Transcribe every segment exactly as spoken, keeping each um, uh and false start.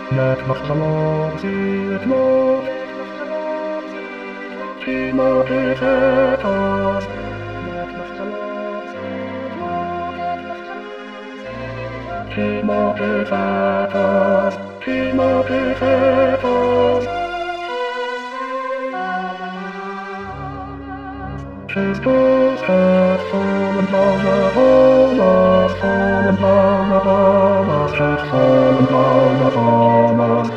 Net was geloof, zie het lot. Iemand is het ons. Net was geloof, zie het lot. Iemand is het ons. Iemand is het ons. Christus het vollen van de honden, vollen van de honden, het vollen van de honden.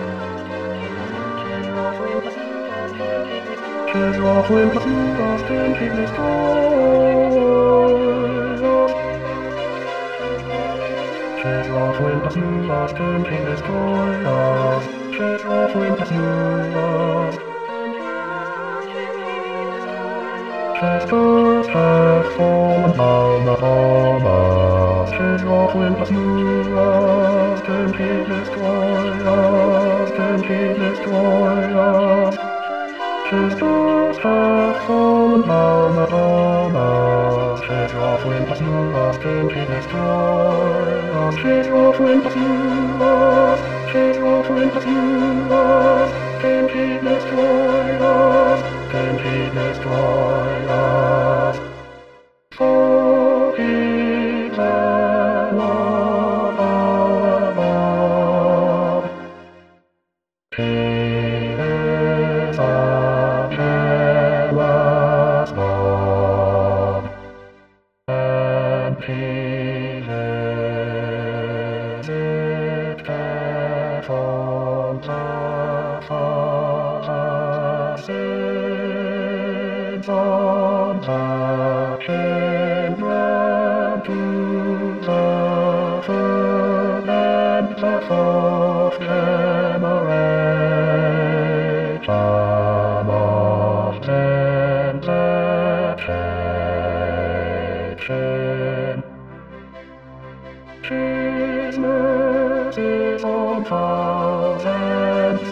She's awfully pursued us, can she destroy us? She's awfully pursued us, can she destroy us? She's awfully pursued us. Christus has fallen down the harbor. She's awfully pursued us, can she destroy us? Can she destroy us? Christus has fallen down the harbor. She's awfully pursued us, can she destroy us? She's awfully pursued us. She's awfully pursued us. Can she destroy us? Can she destroy us? For he is the Lord our God. He is a jealous God, and he visits careful the sins of the children to the third and the fourth generation of them that hate him. His mercies on thousands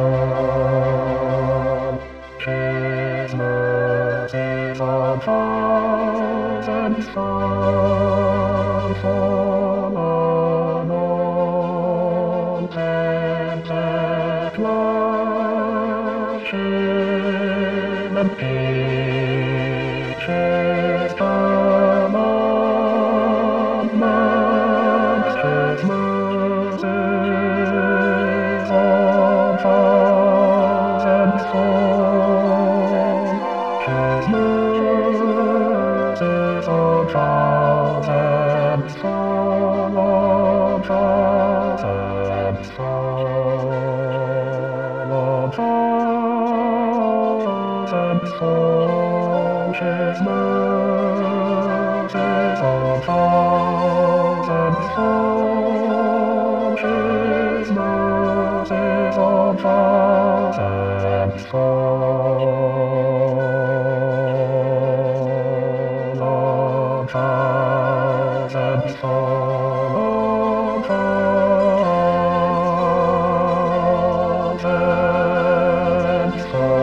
found. His mercies on thousands found. Fallen on them that love him and teaches commandments. His mercies on thousands fold. His mercies on thousands fold, on thousands fold, on thousands fold. His mercies on thousands fold. His mercies on thousands fold, on thousands fold, on thousands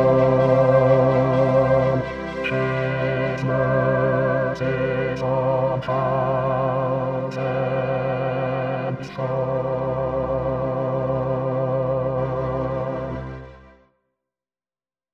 fold. His mercies on thousands fold.